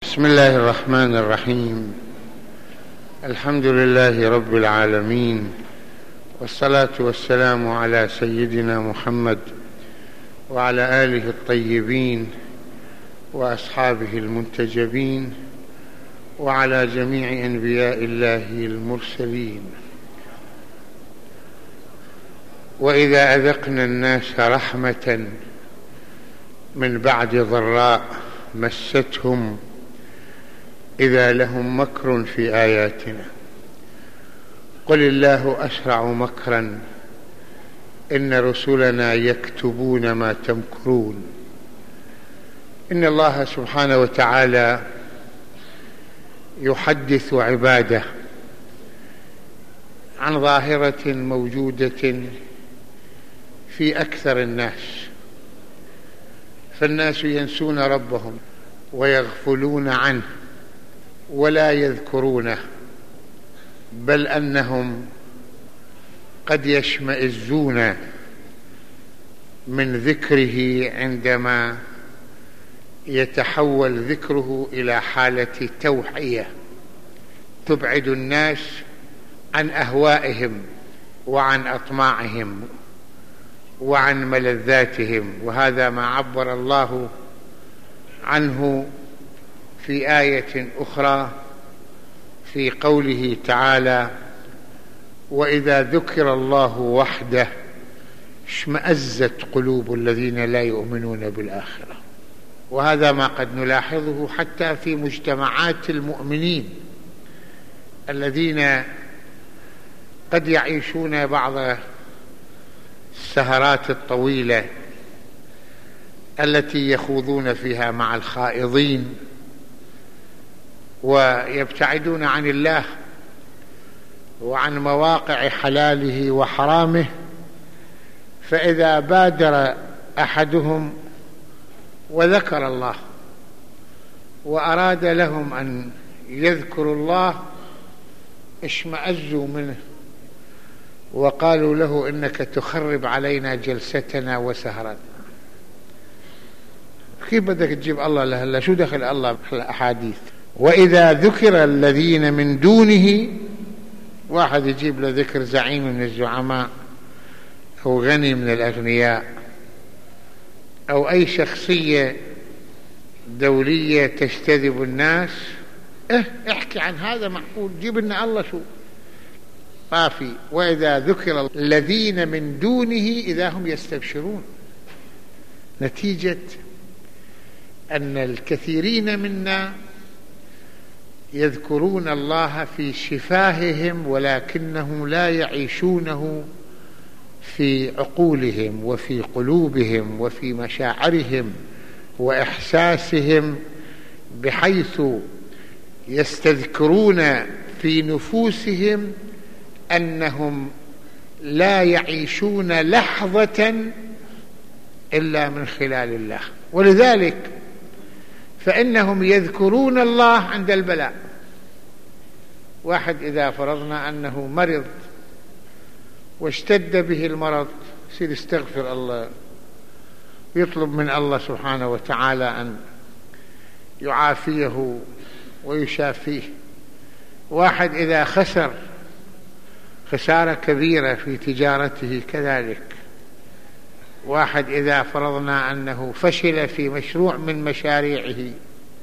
بسم الله الرحمن الرحيم. الحمد لله رب العالمين، والصلاة والسلام على سيدنا محمد وعلى آله الطيبين وأصحابه المنتجبين وعلى جميع أنبياء الله المرسلين. وإذا أذقنا الناس رحمة من بعد ضراء مستهم إذا لهم مكر في آياتنا قل الله أسرع مكرا إن رسلنا يكتبون ما تمكرون. إن الله سبحانه وتعالى يحدث عباده عن ظاهرة موجودة في أكثر الناس، فالناس ينسون ربهم ويغفلون عنه ولا يذكرونه، بل أنهم قد يشمئزون من ذكره عندما يتحول ذكره إلى حالة توحية تبعد الناس عن أهوائهم وعن أطماعهم وعن ملذاتهم. وهذا ما عبر الله عنه في آية أخرى في قوله تعالى: وإذا ذكر الله وحده اشمأزت قلوب الذين لا يؤمنون بالآخرة. وهذا ما قد نلاحظه حتى في مجتمعات المؤمنين الذين قد يعيشون بعض السهرات الطويلة التي يخوضون فيها مع الخائضين ويبتعدون عن الله وعن مواقع حلاله وحرامه، فإذا بادر أحدهم وذكر الله وأراد لهم أن يذكروا الله اشمأزوا منه وقالوا له: إنك تخرب علينا جلستنا وسهرتنا. كيف بدك تجيب الله لهلا؟ شو دخل الله بالأحاديث؟ وإذا ذكر الذين من دونه، واحد يجيب له ذكر زعيم من الزعماء أو غني من الأغنياء أو أي شخصية دولية تجتذب الناس، احكي عن هذا معقول، جيب لنا الله شو طافي. وإذا ذكر الذين من دونه إذا هم يستبشرون، نتيجة أن الكثيرين منا يذكرون الله في شفاههم ولكنهم لا يعيشونه في عقولهم وفي قلوبهم وفي مشاعرهم وإحساسهم، بحيث يستذكرون في نفوسهم أنهم لا يعيشون لحظة إلا من خلال الله. ولذلك فإنهم يذكرون الله عند البلاء. واحد إذا فرضنا أنه مرض واشتد به المرض، يصير يستغفر الله ويطلب من الله سبحانه وتعالى أن يعافيه ويشافيه. واحد إذا خسر خسارة كبيرة في تجارته كذلك. واحد إذا فرضنا أنه فشل في مشروع من مشاريعه،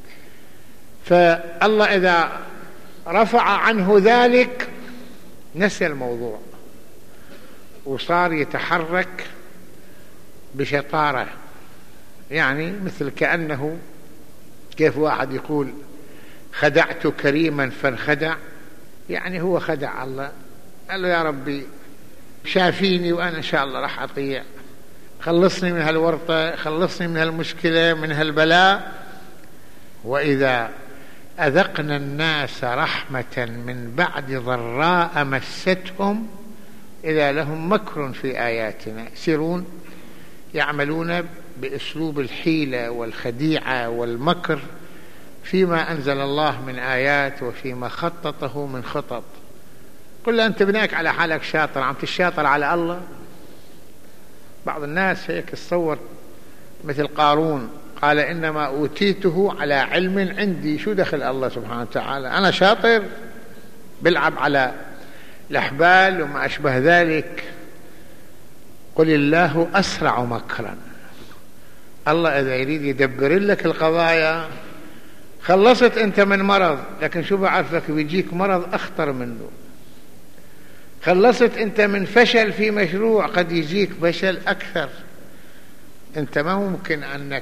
فالله إذا رفع عنه ذلك نسى الموضوع وصار يتحرك بشطارة، يعني مثل كأنه كيف واحد يقول: خدعت كريما فانخدع، يعني هو خدع الله، قال له: يا ربي شافيني وأنا إن شاء الله راح أطيع، خلصني من هالورطة، خلصني من هالمشكلة، من هالبلاء. وإذا أذقنا الناس رحمة من بعد ضراء مستهم إذا لهم مكر في آياتنا، يصيرون يعملون بأسلوب الحيلة والخديعة والمكر فيما أنزل الله من آيات وفيما خططه من خطط. قل أنت بناك على حالك شاطر، عم تشاطر على الله. بعض الناس هيك تصور مثل قارون قال إنما أوتيته على علم عندي. شو دخل الله سبحانه وتعالى؟ أنا شاطر بلعب على الأحبال وما أشبه ذلك. قل الله أسرع مكرا. الله إذا يريد يدبر لك القضايا، خلصت أنت من مرض، لكن شو بعرفك بيجيك مرض أخطر منه. خلصت أنت من فشل في مشروع، قد يجيك فشل أكثر. أنت ما ممكن أنك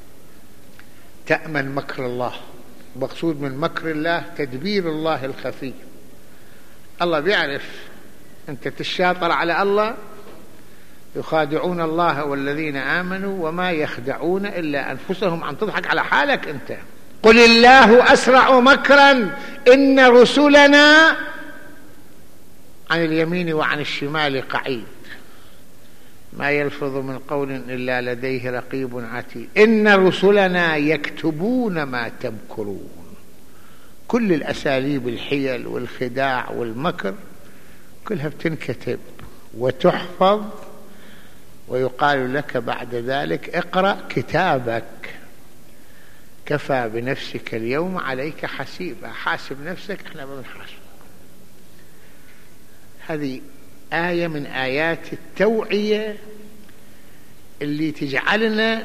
تأمن مكر الله. مقصود من مكر الله تدبير الله الخفي. الله بيعرف أنت تشاطر على الله. يخادعون الله والذين آمنوا وما يخدعون إلا أنفسهم. عم تضحك على حالك أنت. قل الله أسرع مكرا إن رسلنا عن اليمين وعن الشمال قعيد ما يلفظ من قول إلا لديه رقيب عتيد. إن رسلنا يكتبون ما تمكرون. كل الأساليب الحيل والخداع والمكر كلها بتنكتب وتحفظ، ويقال لك بعد ذلك اقرأ كتابك كفى بنفسك اليوم عليك حسيبا. حاسب نفسك، احنا ما بنحاسب. هذه آية من آيات التوعية اللي تجعلنا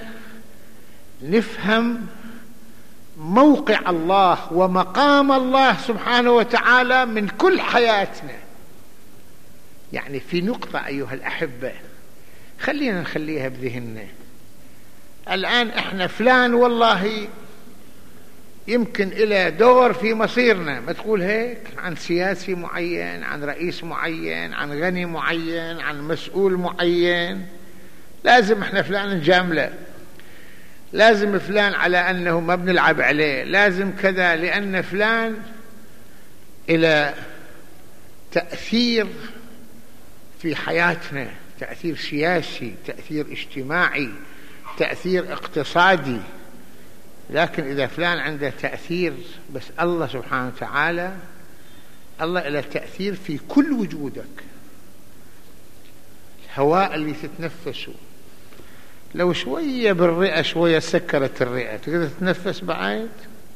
نفهم موقع الله ومقام الله سبحانه وتعالى من كل حياتنا. يعني في نقطة أيها الأحبة خلينا نخليها بذهننا. الآن احنا فلان والله يمكن إلى دور في مصيرنا، ما تقول هيك، عن سياسي معين، عن رئيس معين، عن غني معين، عن مسؤول معين. لازم احنا فلان نجامله، لازم فلان على أنه ما بنلعب عليه، لازم كذا، لأن فلان إلى تأثير في حياتنا، تأثير سياسي، تأثير اجتماعي، تأثير اقتصادي. لكن إذا فلان عنده تأثير بس الله سبحانه وتعالى، الله له تأثير في كل وجودك. الهواء اللي تتنفسه لو شوية بالرئة، شوية سكرت الرئة، تقدر تتنفس بعد؟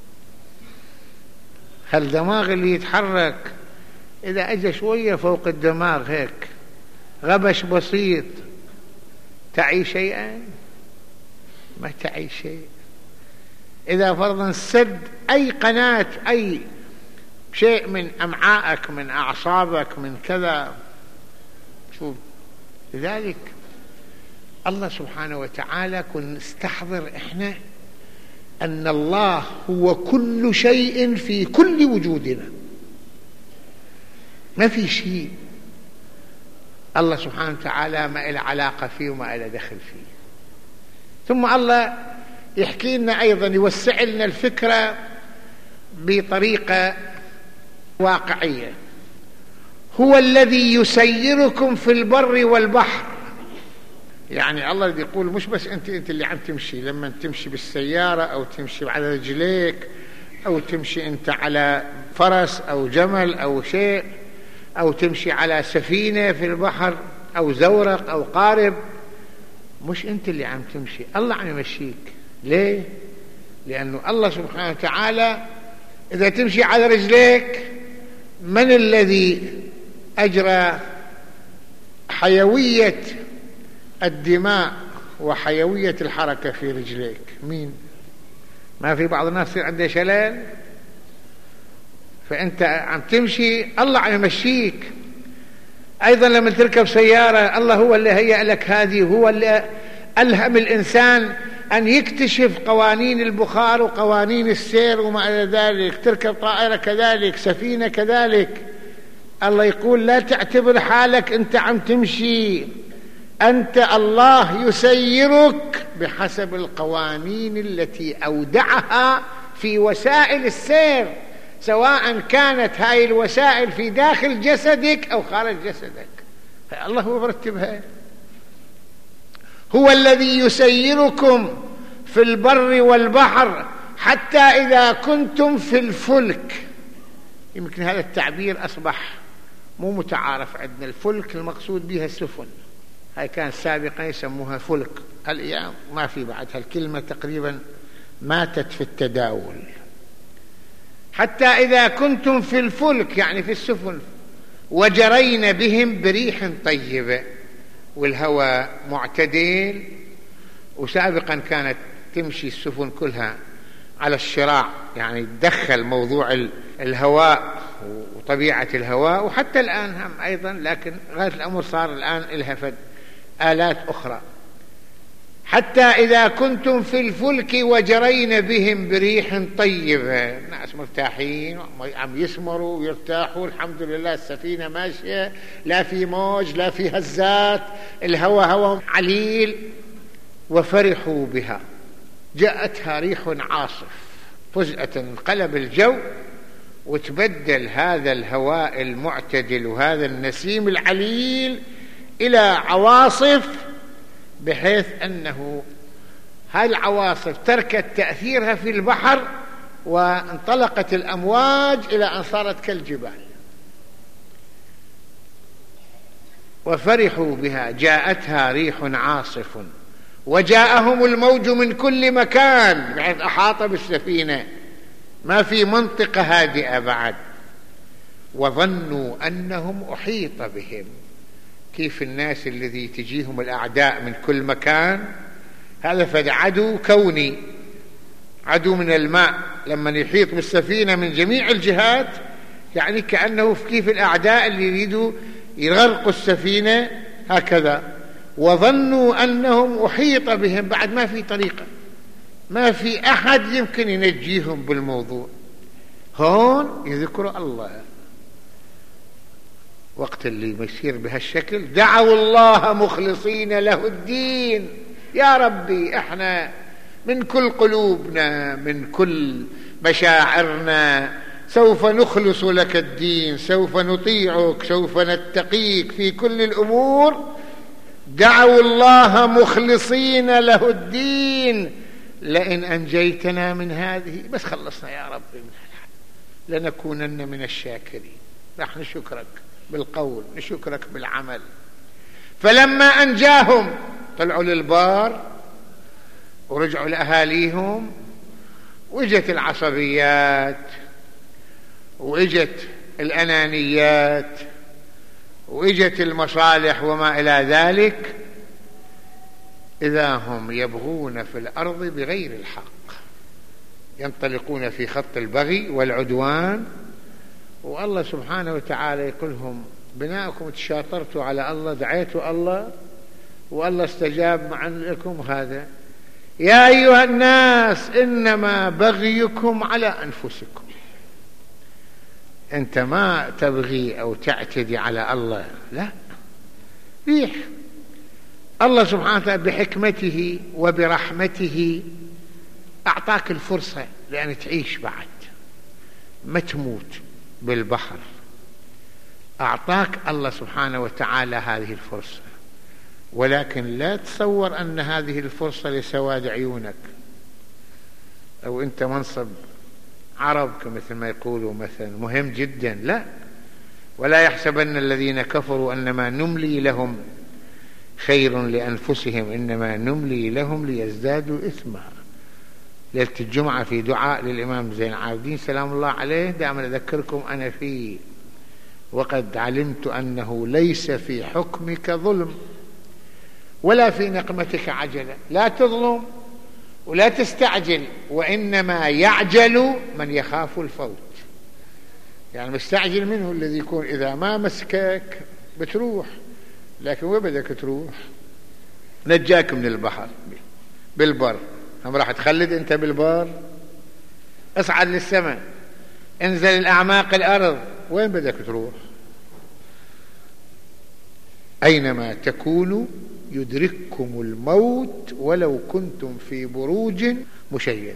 هالدماغ اللي يتحرك إذا أجى شوية فوق الدماغ هيك غبش بسيط، تعي شيئا؟ ما تعي شيء. إذا فرضا سد أي قناة، أي شيء من أمعائك، من أعصابك، من كذا، شوف. لذلك الله سبحانه وتعالى كن نستحضر إحنا أن الله هو كل شيء في كل وجودنا. ما في شيء الله سبحانه وتعالى ما إله علاقة فيه وما إله دخل فيه. ثم الله يحكي لنا أيضا، يوسع لنا الفكرة بطريقة واقعية. هو الذي يسيركم في البر والبحر. يعني الله الذي يقول مش بس أنت اللي عم تمشي، لما تمشي بالسيارة أو تمشي على رجليك أو تمشي أنت على فرس أو جمل أو شيء، أو تمشي على سفينة في البحر أو زورق أو قارب، مش أنت اللي عم تمشي، الله عم يمشيك. ليه؟ لأنه الله سبحانه وتعالى إذا تمشي على رجليك، من الذي أجرى حيوية الدماء وحيوية الحركة في رجليك؟ مين؟ ما في بعض الناس يصير عنده شلل، فأنت عم تمشي الله عم يمشيك. أيضا لما تركب سيارة، الله هو اللي هيأ لك هذه، هو اللي ألهم الإنسان أن يكتشف قوانين البخار وقوانين السير وما إلى ذلك. تركب طائرة كذلك، سفينة كذلك. الله يقول لا تعتبر حالك أنت عم تمشي، أنت الله يسيرك بحسب القوانين التي أودعها في وسائل السير، سواء كانت هاي الوسائل في داخل جسدك أو خارج جسدك. الله هو مرتبها. هو الذي يسيركم في البر والبحر حتى إذا كنتم في الفلك. يمكن هذا التعبير أصبح مو متعارف عندنا. الفلك المقصود بها السفن، هاي كان سابقا يسموها فلك، الأيام ما في بعد هالكلمة تقريبا ماتت في التداول. حتى إذا كنتم في الفلك يعني في السفن وجرين بهم بريح طيبة، والهواء معتدل، وسابقا كانت تمشي السفن كلها على الشراع، يعني تدخل موضوع الهواء وطبيعة الهواء، وحتى الآن هم أيضا، لكن غاية الأمر صار الآن إلها آلات أخرى. حتى إذا كنتم في الفلك وجرين بهم بريح طيبة، الناس مرتاحين عم يسمروا ويرتاحوا، الحمد لله السفينة ماشية، لا في موج لا في هزات، الهواء هواء عليل. وفرحوا بها جاءتها ريح عاصف، فجأة انقلب الجو وتبدل هذا الهواء المعتدل وهذا النسيم العليل إلى عواصف، بحيث أنه هذه العواصف تركت تأثيرها في البحر وانطلقت الأمواج إلى أن صارت كالجبال. وفرحوا بها جاءتها ريح عاصف وجاءهم الموج من كل مكان، بحيث أحاط بالسفينة، ما في منطقة هادئة بعد. وظنوا أنهم أحيط بهم، كيف الناس الذي تجيهم الأعداء من كل مكان، هذا فد عدو كوني، عدو من الماء، لما يحيط بالسفينة من جميع الجهات، يعني كأنه كيف الأعداء اللي يريدوا يغرقوا السفينة هكذا. وظنوا أنهم أحيط بهم، بعد ما في طريقة، ما في أحد يمكن ينجيهم بالموضوع. هون يذكروا الله، وقت اللي يصير بهالشكل دعوا الله مخلصين له الدين. يا ربي احنا من كل قلوبنا من كل مشاعرنا سوف نخلص لك الدين، سوف نطيعك، سوف نتقيك في كل الأمور. دعوا الله مخلصين له الدين لئن أنجيتنا من هذه، بس خلصنا يا ربي من هذا لنكونن من الشاكرين. راح نشكرك بالقول، نشكرك بالعمل. فلما أنجاهم طلعوا للبار ورجعوا لأهاليهم، وإجت العصبيات وإجت الأنانيات وإجت المصالح وما إلى ذلك، إذا هم يبغون في الأرض بغير الحق، ينطلقون في خط البغي والعدوان. والله سبحانه وتعالى يقولهم بناءكم تشاطرتوا على الله، دعيتوا الله والله استجاب لكم. هذا يا أيها الناس إنما بغيكم على أنفسكم، أنت ما تبغي أو تعتدي على الله، لا، ريح الله سبحانه وتعالى بحكمته وبرحمته أعطاك الفرصة لأن تعيش بعد، ما تموت بالبحر. أعطاك الله سبحانه وتعالى هذه الفرصة، ولكن لا تصور أن هذه الفرصة لسواد عيونك، أو أنت منصب عرب مثل ما يقولوا مثلا مهم جدا، لا. ولا يحسبن الذين كفروا أنما نملي لهم خير لأنفسهم إنما نملي لهم ليزدادوا إثما. ليلة الجمعة في دعاء للإمام زين العابدين سلام الله عليه دائما أذكركم أنا فيه: وقد علمت أنه ليس في حكمك ظلم ولا في نقمتك عجلة. لا تظلم ولا تستعجل، وإنما يعجل من يخاف الفوت. يعني مستعجل منه الذي يكون إذا ما مسكك بتروح، لكن وين بدك تروح؟ نجاك من البحر بالبر، هم راح تخلد أنت بالبر؟ اصعد للسماء، انزل الأعماق الأرض، وين بدك تروح؟ أينما تكونوا يدرككم الموت ولو كنتم في بروج مشيدة.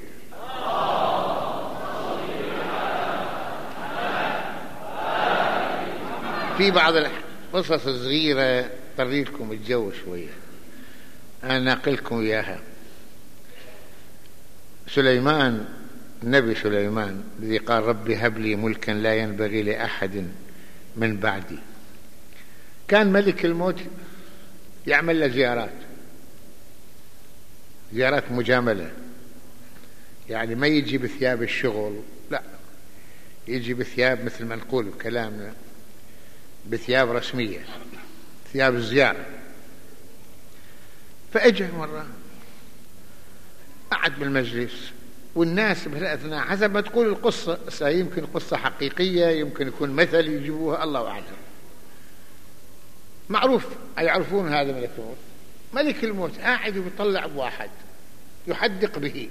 في بعض القصص الصغيرة طري لكم الجو شوية، أنا ناقلكم إياها. سليمان، النبي سليمان الذي قال ربي هب لي ملكا لا ينبغي لأحد من بعدي، كان ملك الموت يعمل له زيارات مجاملة، يعني ما يجي بثياب الشغل، لا، يجي بثياب مثل ما نقول بكلامنا بثياب رسمية، ثياب الزيارة. فأجى مرة قعد بالمجلس، والناس بهالأثناء حسب ما تقول القصة، يمكن قصة حقيقية، يمكن يكون مثل يجيبوها، الله أعلم. معروف يعرفون هذا ملك الموت. ملك الموت قاعد ويطلع بواحد يحدق به.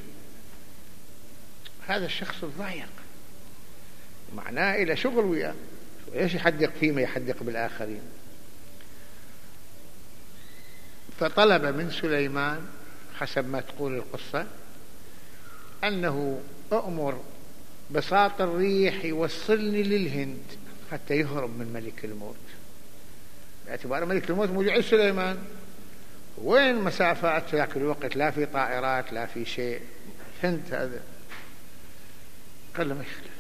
هذا الشخص الضايق، معناه إلى شغل وياه، ايش يحدق فيه ما يحدق بالآخرين. فطلب من سليمان حسب ما تقول القصة أنه أؤمر بساط الريح يوصلني للهند حتى يهرب من ملك الموت، باعتبار ملك الموت موجود عند سليمان. وين مسافات في ذاك الوقت؟ لا في طائرات لا في شيء، هند هذا. قال له ما يخلف.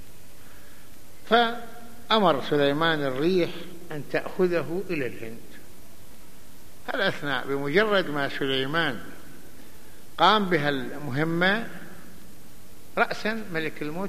فأمر سليمان الريح أن تأخذه إلى الهند. هذا أثناء بمجرد ما سليمان قام بها المهمة رأسا ملك الموت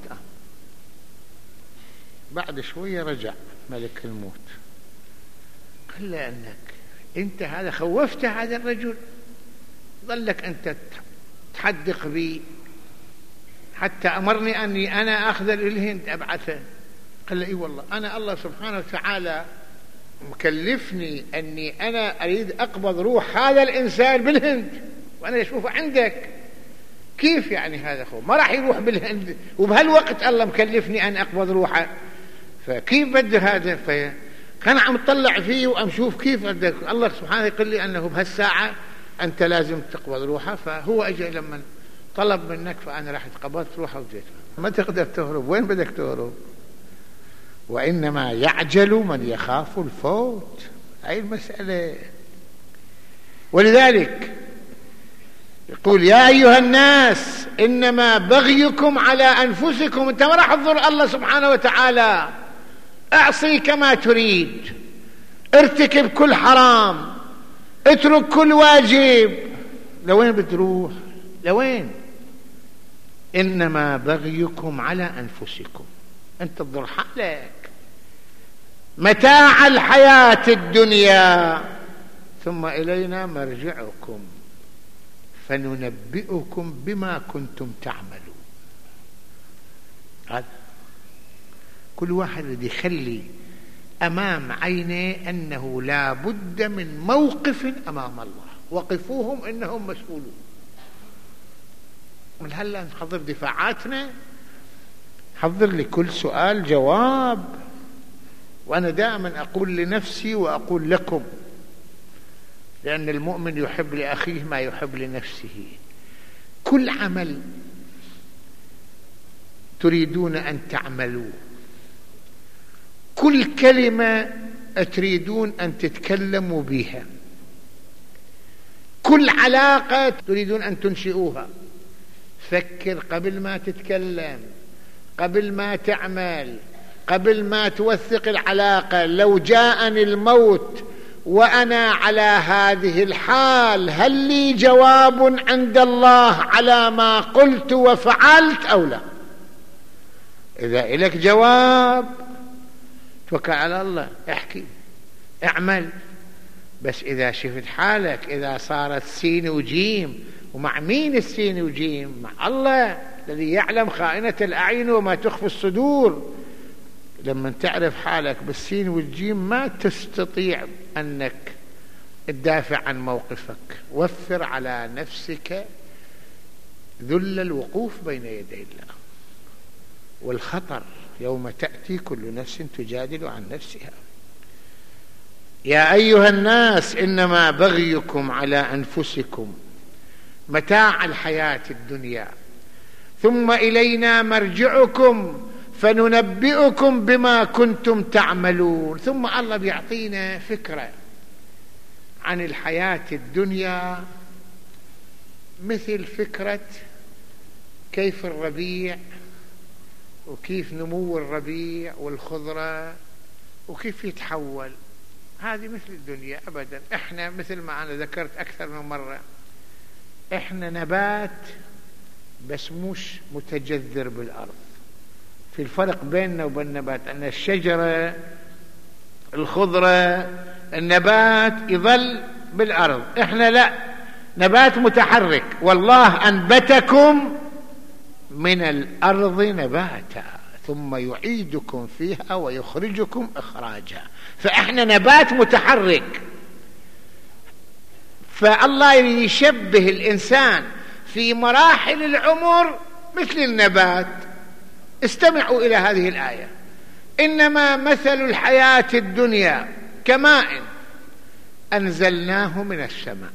بعد شوية رجع ملك الموت قال له أنت هذا خوفت هذا الرجل، ظلك أنت تحدق بي حتى أمرني أني أنا أخذ الهند أبعثه. قال له إي والله أنا الله سبحانه وتعالى مكلفني أني أنا أريد أقبض روح هذا الإنسان بالهند وأنا أشوفه عندك. كيف يعني هذا خوف؟ ما راح يروح بالهند وبهالوقت الله مكلفني أن أقبض روحه، فكيف بده هذا؟ فأنا عم أطلع فيه وأمشوف كيف الله سبحانه يقول لي أنه بهالساعة أنت لازم تقبض روحه. فهو أجل لما طلب منك فأنا راح قبضت روحه وجيت. ما تقدر تهرب، وين بدك تهرب؟ وإنما يعجل من يخاف الفوت، هاي المسألة. ولذلك يقول يا أيها الناس إنما بغيكم على أنفسكم. أنت ما راح تضر الله سبحانه وتعالى، أعصي كما تريد، ارتكب كل حرام، اترك كل واجب، لوين بتروح؟ لوين؟ إنما بغيكم على أنفسكم، أنت تضر حالك. متاع الحياة الدنيا ثم إلينا مرجعكم فننبئكم بما كنتم تعملون. هذا كل واحد يخلي أمام عينيه أنه لا بد من موقف أمام الله، وقفوهم إنهم مسؤولون. من هلا نحضر دفاعاتنا، حضر لكل سؤال جواب. وأنا دائما أقول لنفسي وأقول لكم، لأن المؤمن يحب لأخيه ما يحب لنفسه. كل عمل تريدون أن تعملوه، كل كلمة تريدون أن تتكلموا بها، كل علاقة تريدون أن تنشئوها، فكر قبل ما تتكلم، قبل ما تعمل، قبل ما توثق العلاقة. لو جاءني الموت وأنا على هذه الحال هل لي جواب عند الله على ما قلت وفعلت أو لا؟ إذا إلك جواب توكل على الله، احكي اعمل. بس إذا شفت حالك إذا صارت سين وجيم، ومع مين السين وجيم؟ مع الله الذي يعلم خائنة الأعين وما تخفي الصدور. لما تعرف حالك بالسين والجيم ما تستطيع أنك تدافع عن موقفك. وفر على نفسك ذل الوقوف بين يدي الله والخطر يوم تأتي كل نفس تجادل عن نفسها. يا أيها الناس إنما بغيكم على أنفسكم متاع الحياة الدنيا ثم إلينا مرجعكم فننبئكم بما كنتم تعملون. ثم الله بيعطينا فكرة عن الحياة الدنيا، مثل فكرة كيف الربيع وكيف نمو الربيع والخضرة وكيف يتحول. هذه مثل الدنيا أبدا. إحنا مثل ما أنا ذكرت أكثر من مرة، إحنا نبات بس مش متجذر بالأرض. في الفرق بيننا وبين النبات أن الشجرة الخضرة النبات يظل بالأرض، إحنا لا، نبات متحرك. والله أنبتكم من الأرض نباتا ثم يعيدكم فيها ويخرجكم إخراجا. فإحنا نبات متحرك. فالله يشبه الإنسان في مراحل العمر مثل النبات. استمعوا إلى هذه الآية: إنما مثل الحياة الدنيا كماء أنزلناه من السماء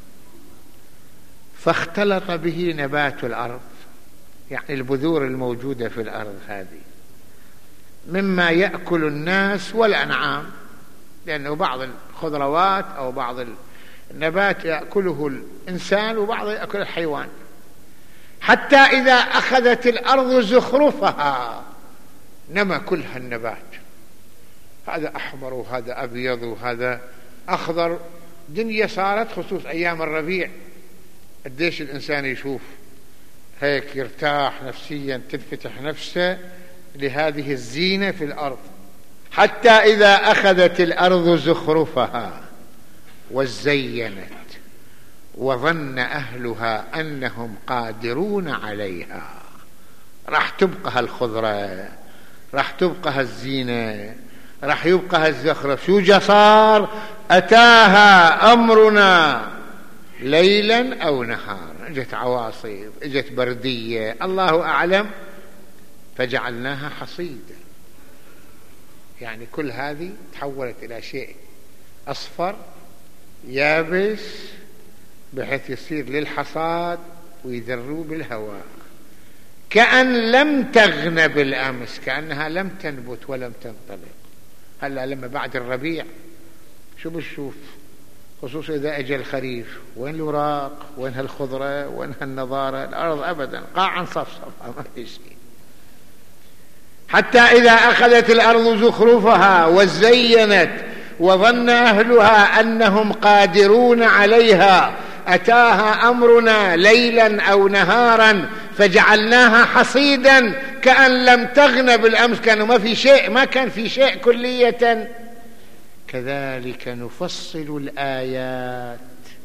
فاختلط به نبات الأرض، يعني البذور الموجودة في الأرض هذه، مما يأكل الناس والأنعام، لأنه بعض الخضروات أو بعض النبات يأكله الإنسان وبعض يأكل الحيوان، حتى إذا أخذت الأرض زخرفها نما كلها النبات، هذا أحمر وهذا أبيض وهذا أخضر. دنيا صارت خصوص أيام الربيع قديش الإنسان يشوف هيك يرتاح نفسيا، تنفتح نفسه لهذه الزينة في الأرض. حتى إذا أخذت الأرض زخرفها وزينت وظن أهلها أنهم قادرون عليها، راح تبقى الخضرة، راح تبقى الزينة، راح يبقى الزخرف. شو صار؟ أتاها أمرنا ليلا أو نهارا، اجت عواصف، اجت بردية، الله أعلم، فجعلناها حصيدا. يعني كل هذه تحولت إلى شيء أصفر يابس بحيث يصير للحصاد ويذروه بالهواء، كأن لم تغن بالأمس، كأنها لم تنبت ولم تنطلق. هلا لما بعد الربيع شو بتشوف؟ خصوصا إذا أجى الخريف، وين الوراق، وين هالخضرة، وين هالنضارة؟ الأرض أبدا قاعا صفصفة، ما في شيء. حتى إذا أخذت الأرض زخرفها وزينت وظن أهلها أنهم قادرون عليها أتاها أمرنا ليلا أو نهارا فجعلناها حصيدا كأن لم تغن بالأمس، كانوا ما في شيء، ما كان في شيء كلية. كذلك نفصل الآيات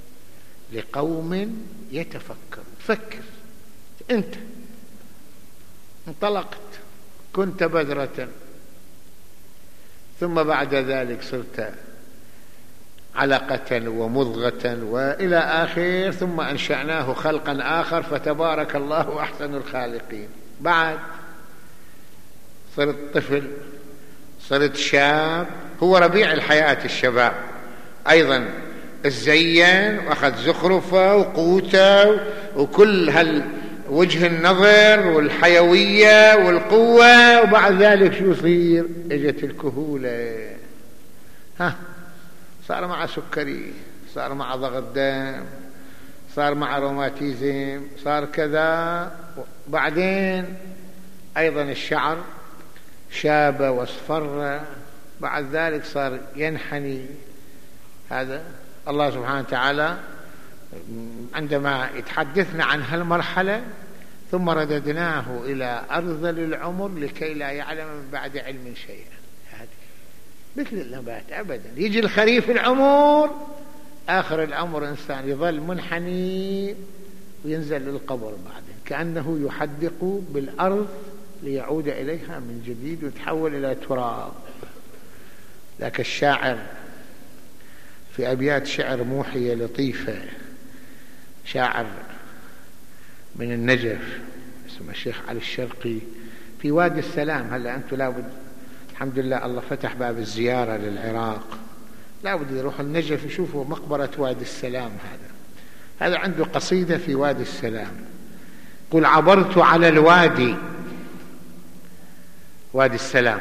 لقوم يتفكر. فكر أنت، انطلقت، كنت بذرة، ثم بعد ذلك صرت علقة ومضغة وإلى آخر، ثم أنشأناه خلقا آخر فتبارك الله أحسن الخالقين. بعد صرت طفل، صرت شاب، هو ربيع الحياة الشباب أيضا، الزين وأخذ زخرفة وقوته وكل وجه النظر والحيوية والقوة، وبعد ذلك شو يصير؟ اجت الكهولة، صار مع سكري، صار مع ضغط دم، صار مع روماتيزم، صار كذا. بعدين أيضا الشعر شاب واصفر، بعد ذلك صار ينحني. هذا الله سبحانه وتعالى عندما يتحدثنا عن هالمرحلة: ثم رددناه إلى أرذل العمر لكي لا يعلم من بعد علم شيئا. هذه مثل النبات أبدا، يجي الخريف العمر، آخر العمر إنسان يظل منحني وينزل للقبر بعدين، كأنه يحدق بالأرض ليعود إليها من جديد ويتحول إلى تراب. لكن الشاعر في أبيات شعر موحية لطيفة، شاعر من النجف اسمه الشيخ علي الشرقي، في وادي السلام. هلا أنتم لابد، الحمد لله الله فتح باب الزيارة للعراق، لابد يروحوا النجف يشوفوا مقبرة وادي السلام. هذا عنده قصيدة في وادي السلام، قل: عبرت على الوادي، وادي السلام،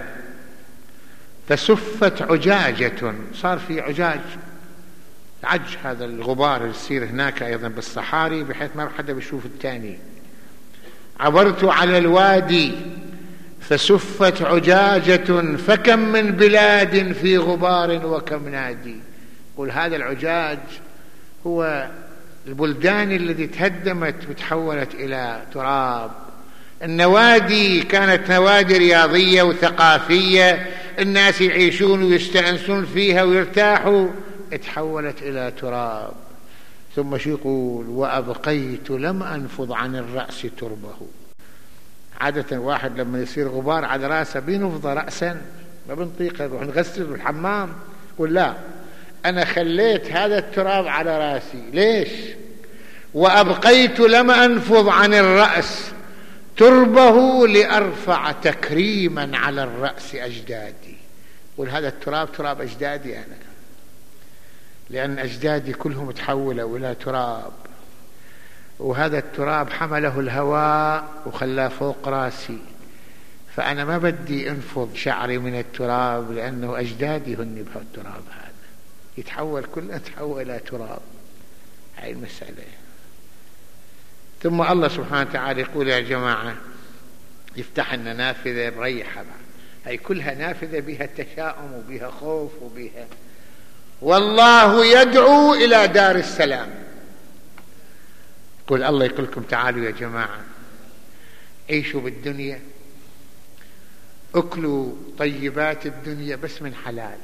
فسفت عجاجة، صار في عجاج، عج هذا الغبار اللي يصير هناك أيضا بالصحاري بحيث ما حدا بيشوف الثاني. عبرت على الوادي فسفت عجاجة فكم من بلاد في غبار وكم نادي. قل هذا العجاج هو البلدان التي تهدمت وتحولت إلى تراب. النوادي كانت نوادي رياضية وثقافية، الناس يعيشون ويستأنسون فيها ويرتاحوا، تحولت إلى تراب. ثم شو يقول؟ وأبقيت لم أنفض عن الرأس تربه. عادة واحد لما يصير غبار على رأسه بينفض رأسا، ما بنطيقه، نروح نغسل بالحمام. قل لا، أنا خليت هذا التراب على رأسي. ليش؟ وأبقيت لم أنفض عن الرأس تربه لأرفع تكريما على الرأس أجدادي. قل هذا التراب تراب أجدادي أنا، لأن أجدادي كلهم تحولوا إلى تراب، وهذا التراب حمله الهواء وخلاه فوق راسي، فأنا ما بدي أنفض شعري من التراب، لأنه أجدادي هن بهالتراب هذا يتحول، كله تحول إلى تراب. هاي المسألة. ثم الله سبحانه وتعالى يقول يا جماعة، يفتح لنا نافذة مريحة، هاي كلها نافذة بها تشاؤم وبها خوف وبها. والله يدعو إلى دار السلام. قل الله يقول لكم تعالوا يا جماعة عيشوا بالدنيا، اكلوا طيبات الدنيا بس من حلال،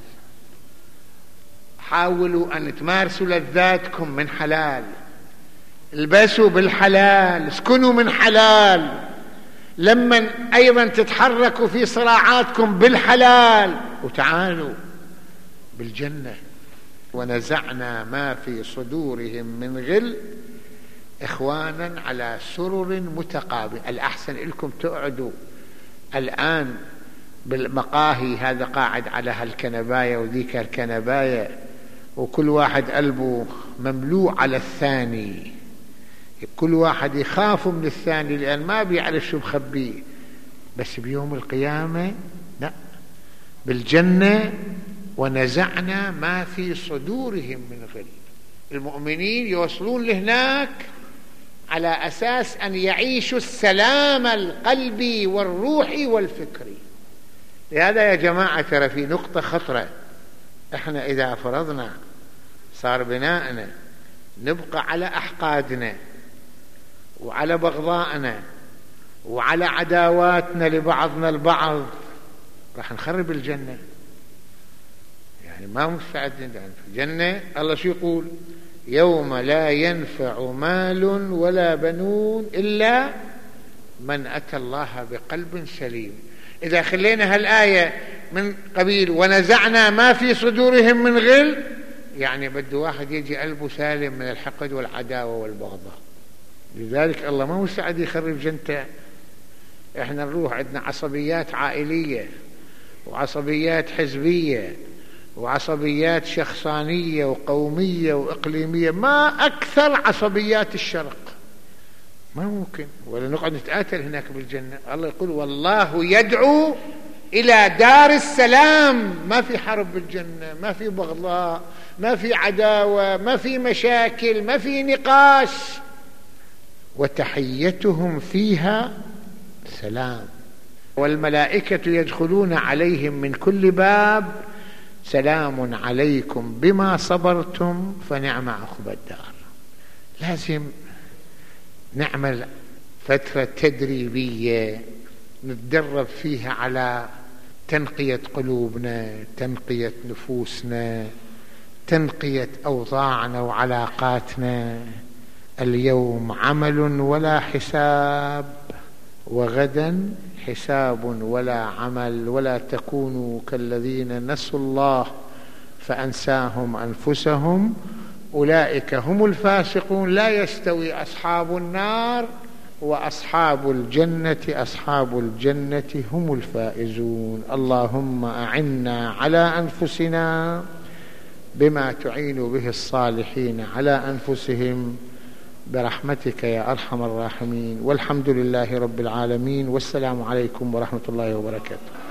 حاولوا أن تمارسوا لذاتكم من حلال، البسوا بالحلال، اسكنوا من حلال، لما أيضا تتحركوا في صراعاتكم بالحلال، وتعالوا بالجنة. ونزعنا ما في صدورهم من غل إخوانا على سرر متقابل. الأحسن لكم تقعدوا الآن بالمقاهي، هذا قاعد على هالكنباية وذيك هالكنباية، وكل واحد قلبه مملوء على الثاني، كل واحد يخاف من الثاني لأن ما بيعرف شو مخبيه. بس بيوم القيامة لا، بالجنة ونزعنا ما في صدورهم من غل. المؤمنين يوصلون لهناك على أساس أن يعيشوا السلام القلبي والروحي والفكري. لهذا يا جماعة ترى في نقطة خطرة، احنا إذا فرضنا صار بناءنا نبقى على أحقادنا وعلى بغضائنا وعلى عداواتنا لبعضنا البعض، راح نخرب الجنة. يعني ما مستعدين في الجنة. الله شو يقول؟ يوم لا ينفع مال ولا بنون إلا من أتى الله بقلب سليم. إذا خلينا هالآية من قبيل ونزعنا ما في صدورهم من غل، يعني بده واحد يجي قلبه سالم من الحقد والعداوة والبغضاء. لذلك الله ما مستعد يخرب جنته. احنا نروح عندنا عصبيات عائلية وعصبيات حزبية وعصبيات شخصانية وقومية وإقليمية، ما أكثر عصبيات الشرق. ما ممكن، ولا نقعد نتقاتل هناك بالجنة. الله يقول والله يدعو إلى دار السلام. ما في حرب بالجنة، ما في بغضاء، ما في عداوة، ما في مشاكل، ما في نقاش. وتحيتهم فيها سلام، والملائكة يدخلون عليهم من كل باب سلام عليكم بما صبرتم فنعم عقبى الدار. لازم نعمل فترة تدريبية نتدرب فيها على تنقية قلوبنا، تنقية نفوسنا، تنقية أوضاعنا وعلاقاتنا. اليوم عمل ولا حساب، وغدا حساب ولا عمل. ولا تكونوا كالذين نسوا الله فأنساهم أنفسهم أولئك هم الفاسقون. لا يستوي أصحاب النار وأصحاب الجنة، أصحاب الجنة هم الفائزون. اللهم أعنا على أنفسنا بما تعين به الصالحين على أنفسهم برحمتك يا أرحم الراحمين. والحمد لله رب العالمين، والسلام عليكم ورحمة الله وبركاته.